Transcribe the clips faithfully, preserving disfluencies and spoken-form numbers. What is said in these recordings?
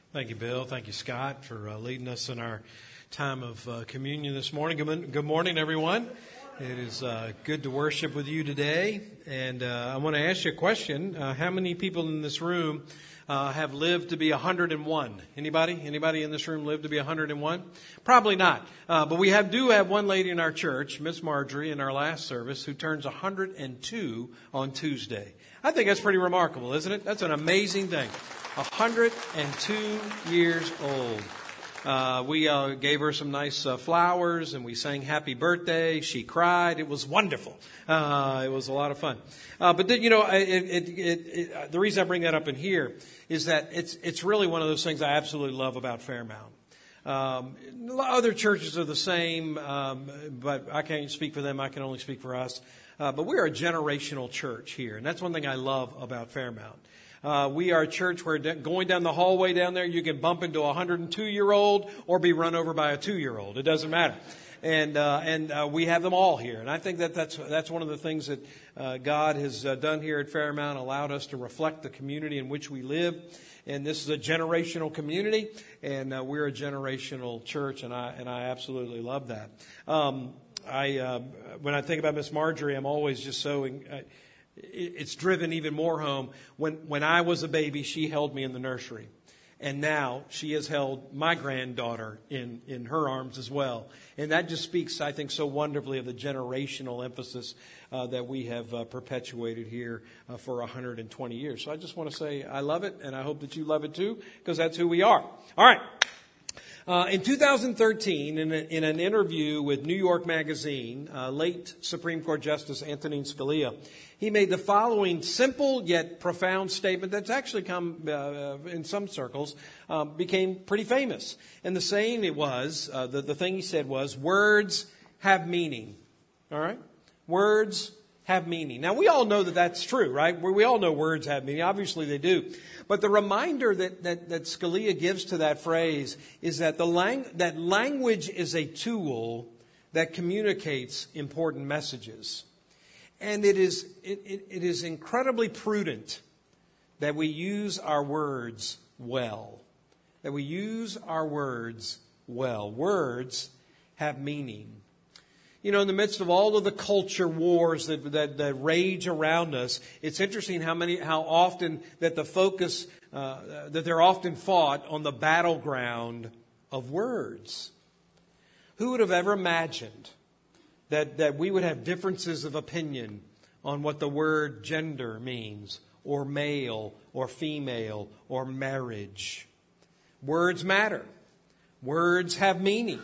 Thank you, Bill. Thank you, Scott, for uh, leading us in our time of uh, communion this morning. Good, good morning, everyone. It is uh, good to worship with you today. And uh, I want to ask you a question. Uh, how many people in this room uh, have lived to be one hundred and one? Anybody? Anybody in this room lived to be one hundred and one? Probably not. Uh, but we have do have one lady in our church, Miss Marjorie, in our last service, who turns one hundred and two on Tuesday. I think that's pretty remarkable, isn't it? That's an amazing thing. one hundred and two years old. Uh, we uh, gave her some nice uh, flowers and we sang happy birthday. She cried. It was wonderful. Uh, it was a lot of fun. Uh, but, then, you know, it, it, it, it, uh, the reason I bring that up in here is that it's it's really one of those things I absolutely love about Fairmount. Um, other churches are the same, um, but I can't speak for them. I can only speak for us. Uh, but we're a generational church here, and that's one thing I love about Fairmount. Uh, we are a church where going down the hallway down there, you can bump into a one hundred and two year old or be run over by a two year old. It doesn't matter. And, uh, and, uh, we have them all here. And I think that that's, that's one of the things that, uh, God has uh, done here at Fairmount, allowed us to reflect the community in which we live. And this is a generational community, and uh, we're a generational church, and I, and I absolutely love that. Um, I, uh, when I think about Miss Marjorie, I'm always just so, uh, it's driven even more home. When when I was a baby, she held me in the nursery. And now she has held my granddaughter in, in her arms as well. And that just speaks, I think, so wonderfully of the generational emphasis uh, that we have uh, perpetuated here uh, for one hundred twenty years. So I just want to say I love it, and I hope that you love it too, because that's who we are. All right. Uh, in two thousand thirteen, in, a, in an interview with New York Magazine, uh, late Supreme Court Justice Antonin Scalia, he made the following simple yet profound statement that's actually come, uh, in some circles, uh, became pretty famous. And the saying it was, uh, the, the thing he said was, words have meaning. All right? Words have meaning. Now, we all know that that's true, right? We all know words have meaning. Obviously, they do. But the reminder that, that, that Scalia gives to that phrase is that the lang- that language is a tool that communicates important messages. And it is, it, it, it is incredibly prudent that we use our words well. That we use our words well. Words have meaning. You know, in the midst of all of the culture wars that, that, that rage around us, it's interesting how many, how often that the focus, uh, that they're often fought on the battleground of words. Who would have ever imagined that, that we would have differences of opinion on what the word gender means, or male, or female, or marriage? Words matter. Words have meaning.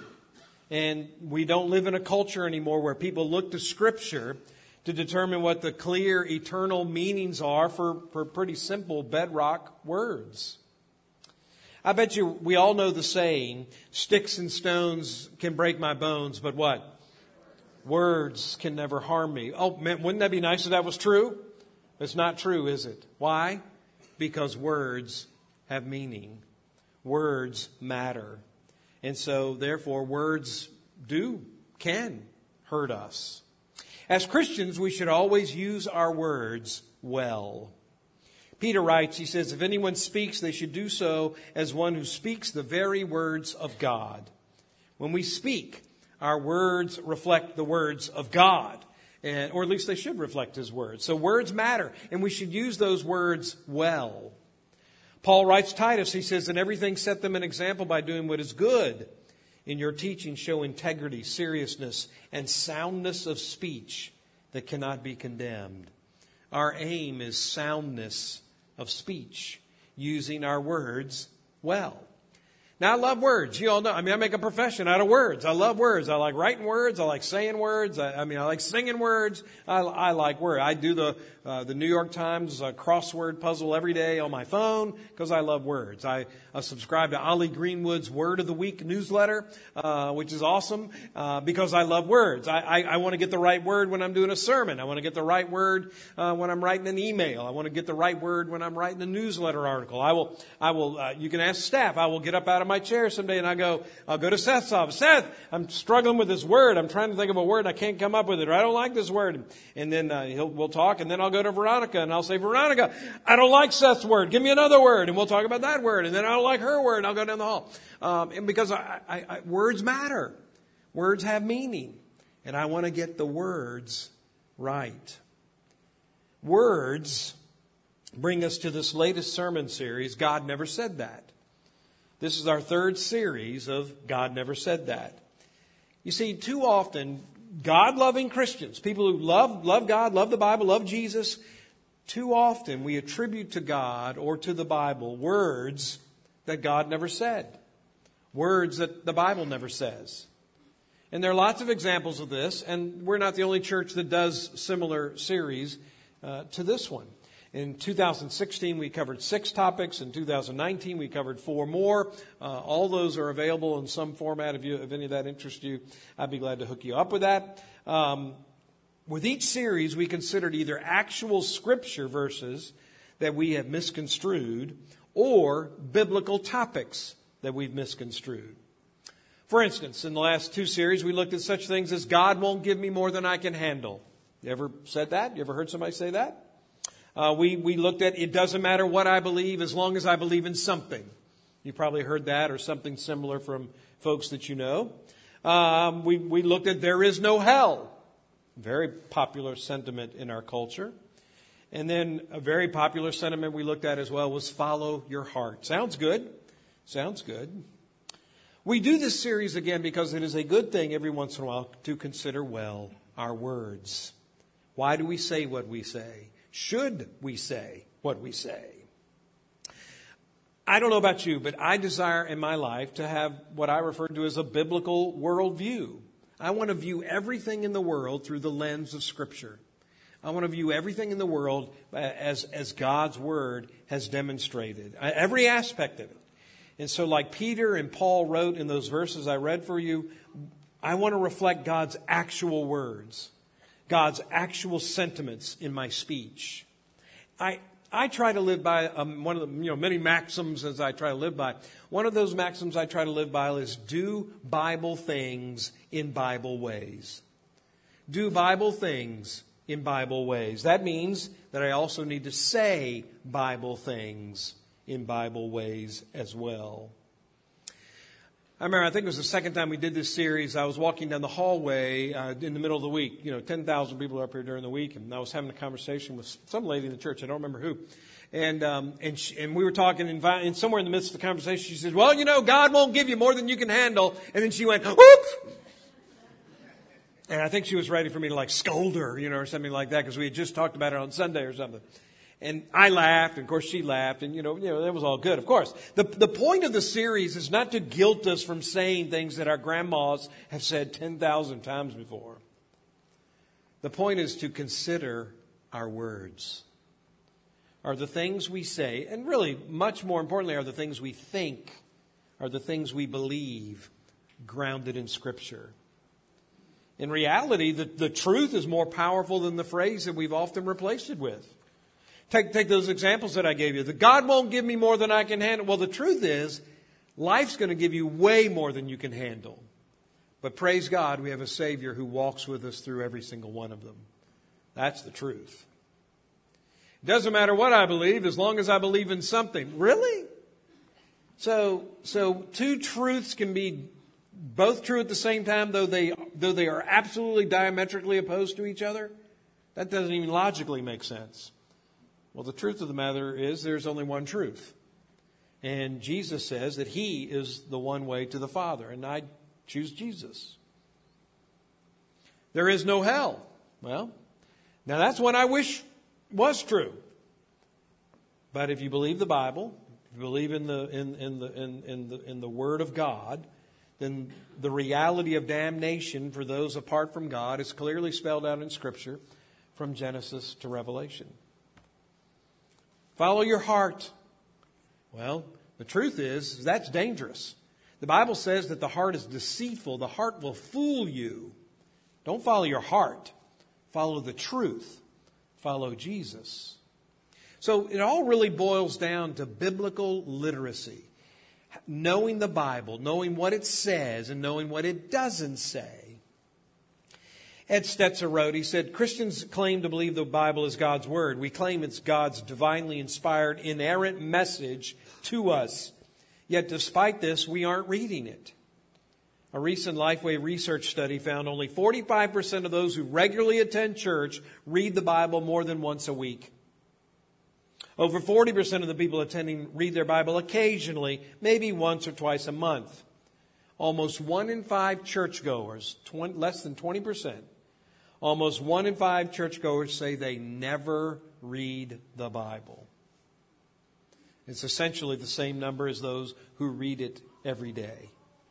And we don't live in a culture anymore where people look to Scripture to determine what the clear, eternal meanings are for, for pretty simple bedrock words. I bet you we all know the saying, sticks and stones can break my bones, but what? Words can never harm me. Oh, man, wouldn't that be nice if that was true? It's not true, is it? Why? Because words have meaning. Words matter. And so, therefore, words do, can hurt us. As Christians, we should always use our words well. Peter writes, he says, if anyone speaks, they should do so as one who speaks the very words of God. When we speak, our words reflect the words of God, and, or at least they should reflect His words. So words matter, and we should use those words well. Paul writes Titus, he says, in everything set them an example by doing what is good. In your teaching show integrity, seriousness, and soundness of speech that cannot be condemned. Our aim is soundness of speech, using our words well. Now, I love words. You all know. I mean, I make a profession out of words. I love words. I like writing words. I like saying words. I, I mean, I like singing words. I, I like words. I do the uh, the New York Times uh, crossword puzzle every day on my phone because I love words. I uh, subscribe to Ollie Greenwood's Word of the Week newsletter, uh, which is awesome uh, because I love words. I, I, I want to get the right word when I'm doing a sermon. I want to get the right word uh, when I'm writing an email. I want to get the right word when I'm writing a newsletter article. I will. I will. Uh, you can ask staff. I will get up out of my chair someday and I go, I'll go to Seth's office. Seth, I'm struggling with this word. I'm trying to think of a word and I can't come up with it. Or I don't like this word. And then uh, he'll, we'll talk and then I'll go to Veronica and I'll say, Veronica, I don't like Seth's word. Give me another word. And we'll talk about that word. And then I don't like her word. And I'll go down the hall. Um, and because I, I, I, words matter. Words have meaning. And I want to get the words right. Words bring us to this latest sermon series, God Never Said That. This is our third series of God Never Said That. You see, too often, God-loving Christians, people who love, love God, love the Bible, love Jesus, too often we attribute to God or to the Bible words that God never said. Words that the Bible never says. And there are lots of examples of this, and we're not the only church that does similar series uh, to this one. In two thousand sixteen, we covered six topics. In two thousand nineteen, we covered four more. Uh, all those are available in some format. If, you, if any of that interests you, I'd be glad to hook you up with that. Um, with each series, we considered either actual scripture verses that we have misconstrued or biblical topics that we've misconstrued. For instance, in the last two series, we looked at such things as God won't give me more than I can handle. You ever said that? You ever heard somebody say that? Uh, we, we looked at it doesn't matter what I believe as long as I believe in something. You probably heard that or something similar from folks that you know. Um, we, we looked at there is no hell. Very popular sentiment in our culture. And then a very popular sentiment we looked at as well was follow your heart. Sounds good. Sounds good. We do this series again because it is a good thing every once in a while to consider well our words. Why do we say what we say? Should we say what we say? I don't know about you, but I desire in my life to have what I refer to as a biblical worldview. I want to view everything in the world through the lens of Scripture. I want to view everything in the world as, as God's Word has demonstrated, every aspect of it. And so like Peter and Paul wrote in those verses I read for you, I want to reflect God's actual words. God's actual sentiments in my speech. I I try to live by um, one of the you know many maxims as I try to live by. One of those maxims I try to live by is do Bible things in Bible ways. Do Bible things in Bible ways. That means that I also need to say Bible things in Bible ways as well. I remember, I think it was the second time we did this series, I was walking down the hallway uh, in the middle of the week. You know, ten thousand people are up here during the week, and I was having a conversation with some lady in the church. I don't remember who. And um, and, she, and we were talking, and, and somewhere in the midst of the conversation, she said, well, you know, God won't give you more than you can handle. And then she went, whoop! And I think she was ready for me to like scold her, you know, or something like that, because we had just talked about it on Sunday or something. And I laughed, and of course she laughed, and you know, you know, that was all good, of course. The, the point of the series is not to guilt us from saying things that our grandmas have said ten thousand times before. The point is to consider our words. Are the things we say, and really much more importantly, are the things we think, are the things we believe, grounded in Scripture. In reality, the, the truth is more powerful than the phrase that we've often replaced it with. Take, take those examples that I gave you. The God won't give me more than I can handle. Well, the truth is, life's going to give you way more than you can handle. But praise God, we have a Savior who walks with us through every single one of them. That's the truth. It doesn't matter what I believe as long as I believe in something. Really? So, so two truths can be both true at the same time, though they, though they are absolutely diametrically opposed to each other? That doesn't even logically make sense. Well, the truth of the matter is there's only one truth. And Jesus says that He is the one way to the Father. And I choose Jesus. There is no hell. Well, now that's what I wish was true. But if you believe the Bible, if you believe in the in, in the in, in the in the Word of God, then the reality of damnation for those apart from God is clearly spelled out in Scripture from Genesis to Revelation. Follow your heart. Well, the truth is, that's dangerous. The Bible says that the heart is deceitful. The heart will fool you. Don't follow your heart. Follow the truth. Follow Jesus. So it all really boils down to biblical literacy. Knowing the Bible, knowing what it says, and knowing what it doesn't say. Ed Stetzer wrote, he said, Christians claim to believe the Bible is God's Word. We claim it's God's divinely inspired, inerrant message to us. Yet despite this, we aren't reading it. A recent Lifeway research study found only forty-five percent of those who regularly attend church read the Bible more than once a week. Over forty percent of the people attending read their Bible occasionally, maybe once or twice a month. Almost one in five churchgoers, twenty, less than twenty percent, almost one in five churchgoers say they never read the Bible. It's essentially the same number as those who read it every day.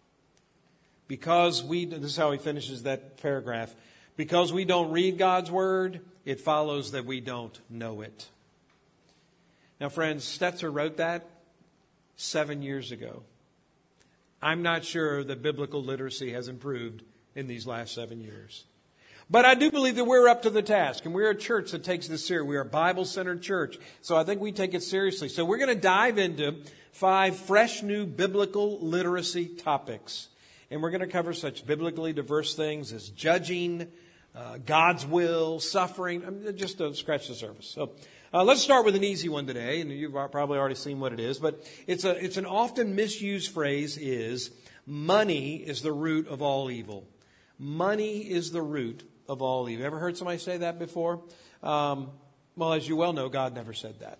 Because we, this is how he finishes that paragraph, because we don't read God's Word, it follows that we don't know it. Now, friends, Stetzer wrote that seven years ago. I'm not sure that biblical literacy has improved in these last seven years. But I do believe that we're up to the task, and we're a church that takes this seriously. We're a Bible-centered church, so I think we take it seriously. So we're going to dive into five fresh new biblical literacy topics. And we're going to cover such biblically diverse things as judging, uh, God's will, suffering, I mean, just to scratch the surface. So uh, let's start with an easy one today, and you've probably already seen what it is. But it's a it's an often misused phrase is, money is the root of all evil. Money is the root of all evil. Ever heard somebody say that before? Um, well, as you well know, God never said that.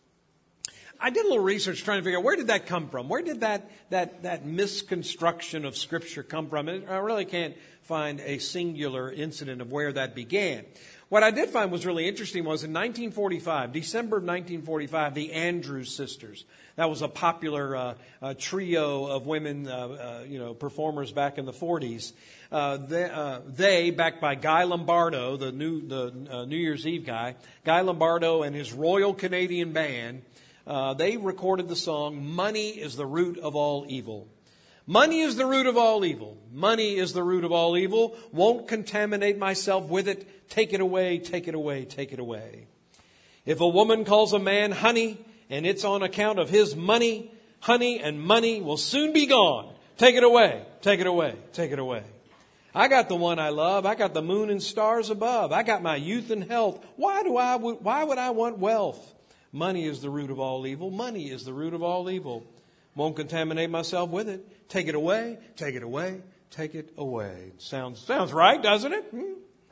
I did a little research trying to figure out where did that come from? Where did that that that misconstruction of Scripture come from? And I really can't find a singular incident of where that began. What I did find was really interesting was in nineteen forty-five, December of nineteen forty-five, the Andrews Sisters. That was a popular uh, uh, trio of women, uh, uh, you know, performers back in the forties. Uh, they, uh, they, backed by Guy Lombardo, the new the uh, New Year's Eve guy, Guy Lombardo and his Royal Canadian Band. Uh, they recorded the song, Money is the Root of All Evil. Money is the root of all evil. Money is the root of all evil. Won't contaminate myself with it. Take it away, take it away, take it away. If a woman calls a man honey, and it's on account of his money, honey and money will soon be gone. Take it away, take it away, take it away. I got the one I love. I got the moon and stars above. I got my youth and health. Why do I? Why would I want wealth? Money is the root of all evil. Money is the root of all evil. Won't contaminate myself with it. Take it away. Take it away. Take it away. Sounds sounds right, doesn't it? Hmm?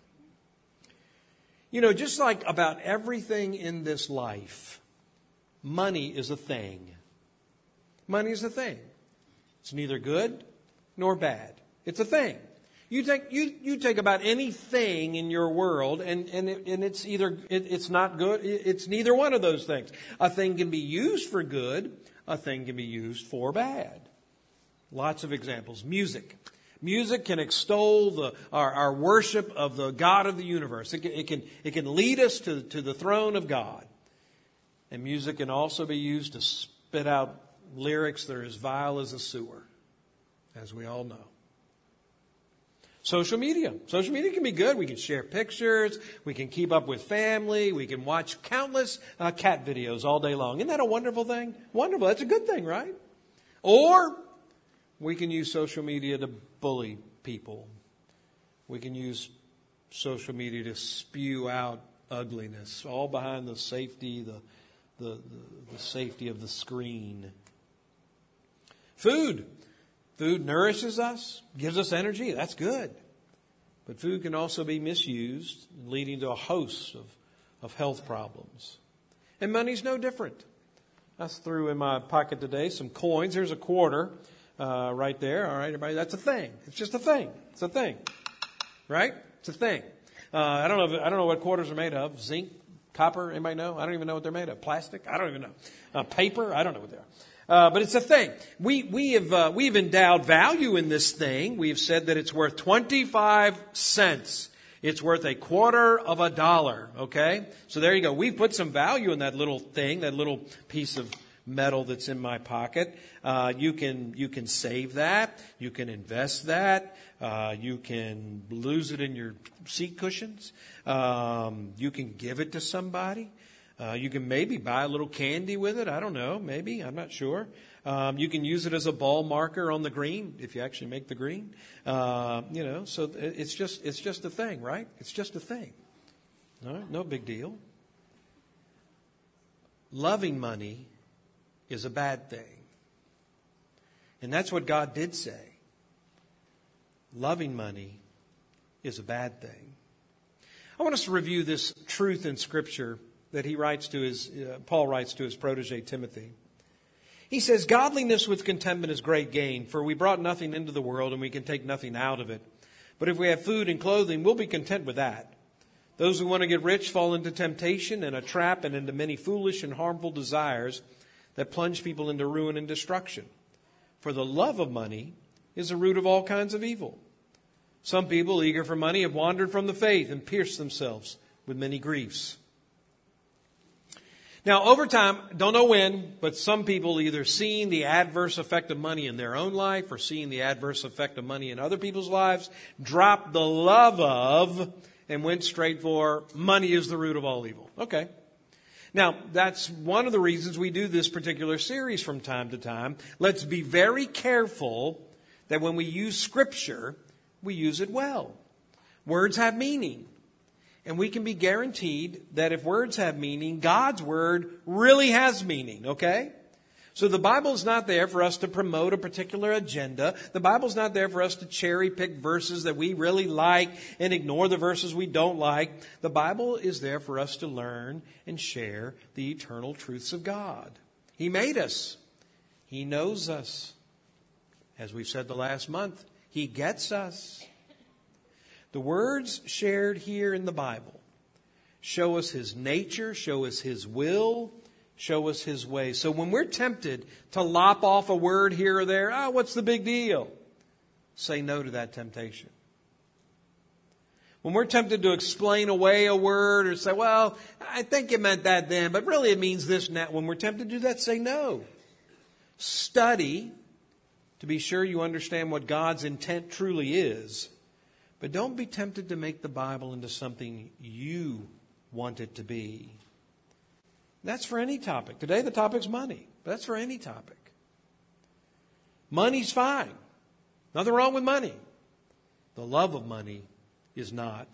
You know, just like about everything in this life, money is a thing. Money is a thing. It's neither good nor bad. It's a thing. You take you, you take about anything in your world, and and, it, and it's either it, it's not good. It's neither one of those things. A thing can be used for good. A thing can be used for bad. Lots of examples. Music. Music can extol the our, our worship of the God of the universe. It can it can, it can lead us to, to the throne of God. And music can also be used to spit out lyrics that are as vile as a sewer, as we all know. Social media. Social media can be good. We can share pictures. We can keep up with family. We can watch countless uh, cat videos all day long. Isn't that a wonderful thing? Wonderful. That's a good thing, right? Or we can use social media to bully people. We can use social media to spew out ugliness, all behind the safety, the the, the, the safety of the screen. Food. Food nourishes us, gives us energy. That's good. But food can also be misused, leading to a host of, of health problems. And money's no different. I threw in my pocket today some coins. There's a quarter uh, right there. All right, everybody, that's a thing. It's just a thing. It's a thing. Right? It's a thing. Uh, I don't know if, I don't know what quarters are made of. Zinc, copper, anybody know? I don't even know what they're made of. Plastic? I don't even know. Uh, paper? I don't know what they are. Uh, but it's a thing. We, we have, uh, we've endowed value in this thing. We've said that it's worth twenty-five cents. It's worth a quarter of a dollar. Okay? So there you go. We've put some value in that little thing, that little piece of metal that's in my pocket. Uh, you can, you can save that. You can invest that. Uh, you can lose it in your seat cushions. Um, you can give it to somebody. Uh, you can maybe buy a little candy with it. I don't know. Maybe. I'm not sure. Um, you can use it as a ball marker on the green if you actually make the green. Uh, you know, so it's just it's just a thing, right? It's just a thing. All right, no big deal. Loving money is a bad thing. And that's what God did say. Loving money is a bad thing. I want us to review this truth in Scripture that he writes to his, uh, Paul writes to his protege Timothy. He says, "Godliness with contentment is great gain, for we brought nothing into the world and we can take nothing out of it. But if we have food and clothing, we'll be content with that. Those who want to get rich fall into temptation and a trap and into many foolish and harmful desires that plunge people into ruin and destruction. For the love of money is the root of all kinds of evil. Some people, eager for money, have wandered from the faith and pierced themselves with many griefs." Now, over time, don't know when, but some people either seeing the adverse effect of money in their own life or seeing the adverse effect of money in other people's lives, dropped the love of and went straight for money is the root of all evil. Okay. Now, that's one of the reasons we do this particular series from time to time. Let's be very careful that when we use Scripture, we use it well. Words have meaning. And we can be guaranteed that if words have meaning, God's Word really has meaning, okay? So the Bible is not there for us to promote a particular agenda. The Bible is not there for us to cherry pick verses that we really like and ignore the verses we don't like. The Bible is there for us to learn and share the eternal truths of God. He made us. He knows us. As we've said the last month, He gets us. The words shared here in the Bible show us His nature, show us His will, show us His way. So when we're tempted to lop off a word here or there, ah, oh, what's the big deal? Say no to that temptation. When we're tempted to explain away a word or say, well, I think it meant that then, but really it means this and that. When we're tempted to do that, say no. Study to be sure you understand what God's intent truly is. But don't be tempted to make the Bible into something you want it to be. That's for any topic. Today the topic's money. But that's for any topic. Money's fine. Nothing wrong with money. The love of money is not.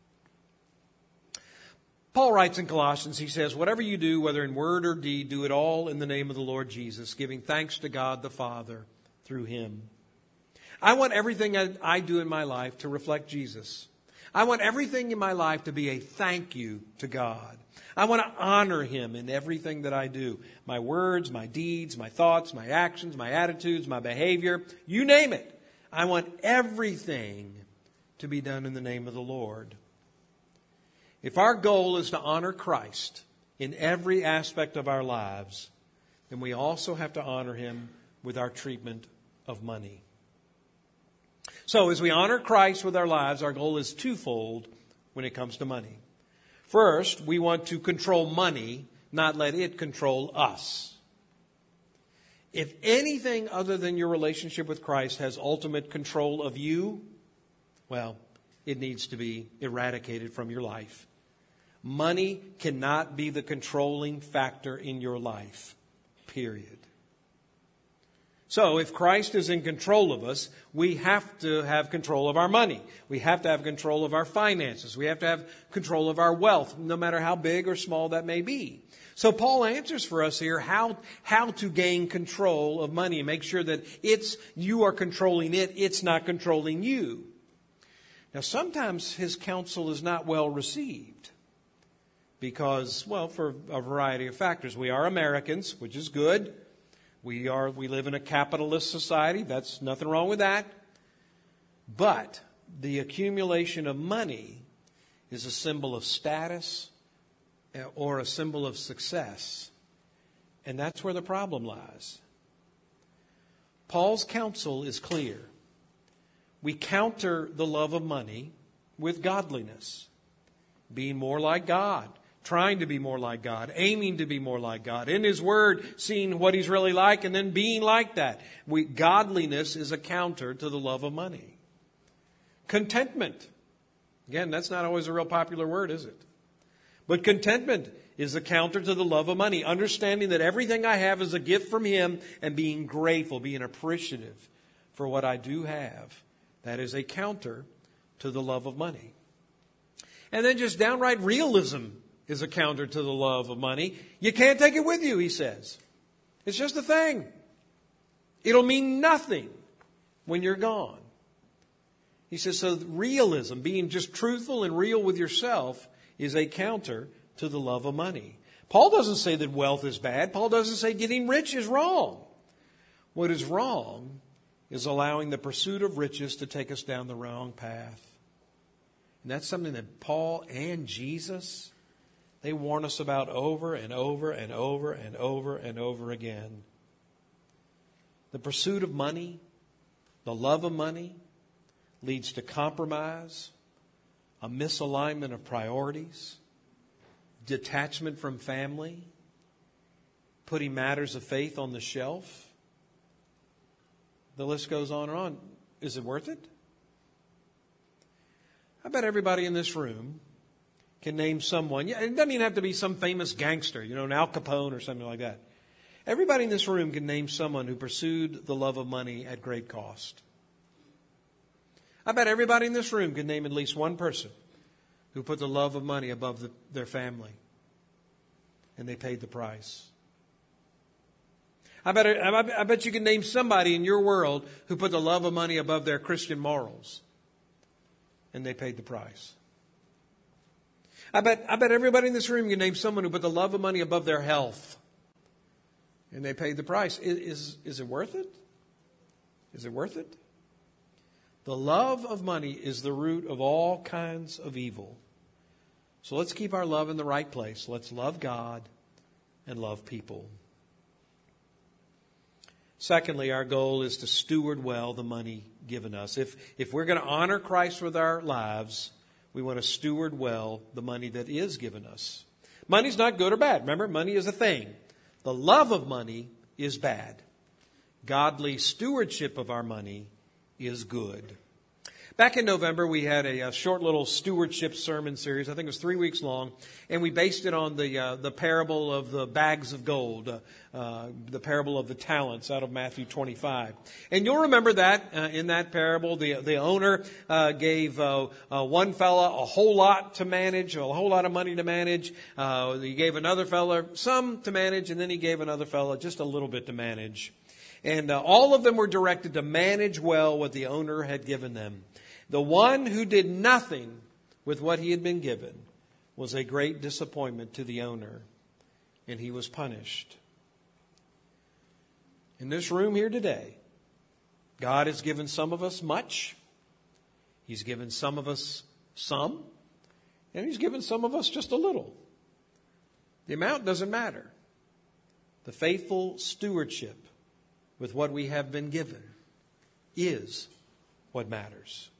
Paul writes in Colossians, he says, "Whatever you do, whether in word or deed, do it all in the name of the Lord Jesus, giving thanks to God the Father through Him." I want everything I do in my life to reflect Jesus. I want everything in my life to be a thank you to God. I want to honor Him in everything that I do. My words, my deeds, my thoughts, my actions, my attitudes, my behavior, you name it. I want everything to be done in the name of the Lord. If our goal is to honor Christ in every aspect of our lives, then we also have to honor Him with our treatment of money. So as we honor Christ with our lives, our goal is twofold when it comes to money. First, we want to control money, not let it control us. If anything other than your relationship with Christ has ultimate control of you, well, it needs to be eradicated from your life. Money cannot be the controlling factor in your life, period. So if Christ is in control of us, we have to have control of our money. We have to have control of our finances. We have to have control of our wealth, no matter how big or small that may be. So Paul answers for us here how, how to gain control of money and make sure that it's you are controlling it, it's not controlling you. Now sometimes his counsel is not well received because, well, for a variety of factors. We are Americans, which is good. We are, we live in a capitalist society. That's nothing wrong with that. But the accumulation of money is a symbol of status or a symbol of success. And that's where the problem lies. Paul's counsel is clear. We counter the love of money with godliness, being more like God. Trying to be more like God, aiming to be more like God. In His Word, seeing what He's really like and then being like that. We, godliness is a counter to the love of money. Contentment. Again, that's not always a real popular word, is it? But contentment is the counter to the love of money. Understanding that everything I have is a gift from Him and being grateful, being appreciative for what I do have. That is a counter to the love of money. And then just downright realism is a counter to the love of money. You can't take it with you, he says. It's just a thing. It'll mean nothing when you're gone. He says, so realism, being just truthful and real with yourself, is a counter to the love of money. Paul doesn't say that wealth is bad. Paul doesn't say getting rich is wrong. What is wrong is allowing the pursuit of riches to take us down the wrong path. And that's something that Paul and Jesus, they warn us about over and over and over and over and over again. The pursuit of money, the love of money, leads to compromise, a misalignment of priorities, detachment from family, putting matters of faith on the shelf. The list goes on and on. Is it worth it? I bet everybody in this room can name someone. Yeah, it doesn't even have to be some famous gangster, you know, an Al Capone or something like that. Everybody in this room can name someone who pursued the love of money at great cost. I bet everybody in this room can name at least one person who put the love of money above the, their family. And they paid the price. I bet, I bet you can name somebody in your world who put the love of money above their Christian morals. And they paid the price. I bet, I bet everybody in this room can name someone who put the love of money above their health. And they paid the price. Is, is, is it worth it? Is it worth it? The love of money is the root of all kinds of evil. So let's keep our love in the right place. Let's love God and love people. Secondly, our goal is to steward well the money given us. If, if we're going to honor Christ with our lives, we want to steward well the money that is given us. Money's not good or bad. Remember, money is a thing. The love of money is bad. Godly stewardship of our money is good. Back in November, we had a, a short little stewardship sermon series. I think it was three weeks long. And we based it on the uh, the parable of the bags of gold, uh, uh, the parable of the talents out of Matthew twenty-five. And you'll remember that uh, in that parable, the, the owner uh, gave uh, uh, one fella a whole lot to manage, a whole lot of money to manage. Uh, he gave another fella some to manage, and then he gave another fella just a little bit to manage. And uh, all of them were directed to manage well what the owner had given them. The one who did nothing with what he had been given was a great disappointment to the owner, and he was punished. In this room here today, God has given some of us much. He's given some of us some, and He's given some of us just a little. The amount doesn't matter. The faithful stewardship with what we have been given is what matters.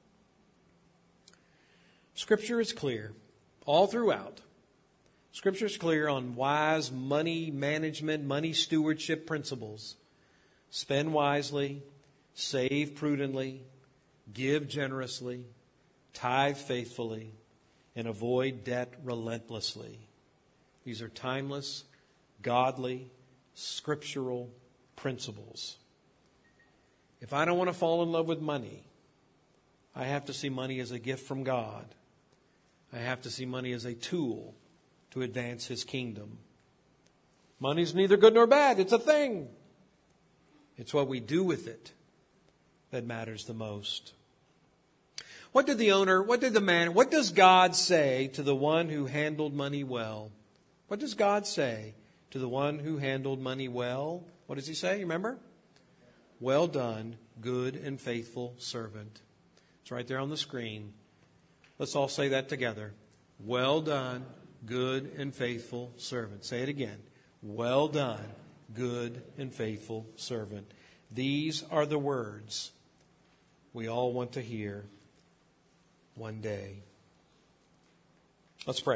Scripture is clear all throughout. Scripture is clear on wise money management, money stewardship principles. Spend wisely, save prudently, give generously, tithe faithfully, and avoid debt relentlessly. These are timeless, godly, scriptural principles. If I don't want to fall in love with money, I have to see money as a gift from God. I have to see money as a tool to advance His kingdom. Money's neither good nor bad. It's a thing. It's what we do with it that matters the most. What did the owner, what did the man, what does God say to the one who handled money well? What does God say to the one who handled money well? What does He say? Remember? Well done, good and faithful servant. It's right there on the screen. Let's all say that together. Well done, good and faithful servant. Say it again. Well done, good and faithful servant. These are the words we all want to hear one day. Let's pray.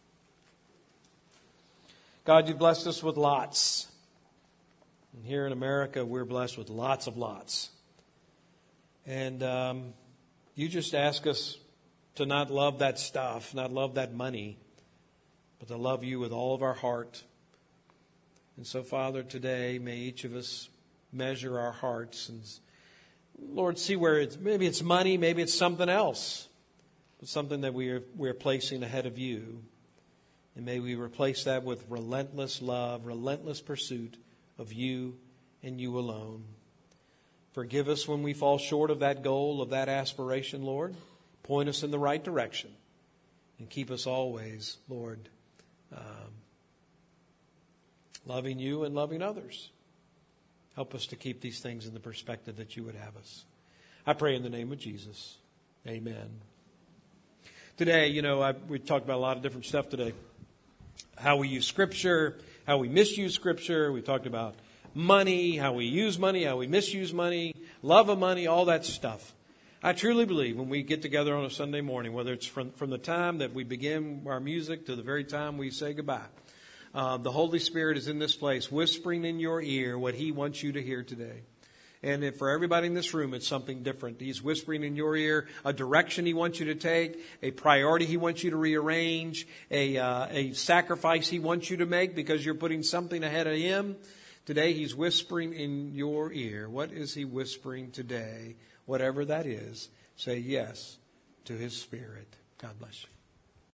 God, You blessed us with lots. And here in America, we're blessed with lots of lots. And um, You just ask us to not love that stuff, not love that money, but to love you with all of our heart. And so, Father, today may each of us measure our hearts and, Lord, see where it's, maybe it's money, maybe it's something else, but something that we are, we're placing ahead of you. And may we replace that with relentless love, relentless pursuit of you and you alone. Forgive us when we fall short of that goal, of that aspiration, Lord. Point us in the right direction. And keep us always, Lord, um, loving you and loving others. Help us to keep these things in the perspective that you would have us. I pray in the name of Jesus. Amen. Today, you know, I, we talked about a lot of different stuff today. How we use Scripture, how we misuse Scripture. We talked about money, how we use money, how we misuse money, love of money, all that stuff. I truly believe when we get together on a Sunday morning, whether it's from, from the time that we begin our music to the very time we say goodbye, uh, the Holy Spirit is in this place whispering in your ear what He wants you to hear today. And if for everybody in this room, it's something different. He's whispering in your ear a direction He wants you to take, a priority He wants you to rearrange, a, uh, a sacrifice He wants you to make because you're putting something ahead of Him. Today, He's whispering in your ear. What is He whispering today? Whatever that is, say yes to His Spirit. God bless you.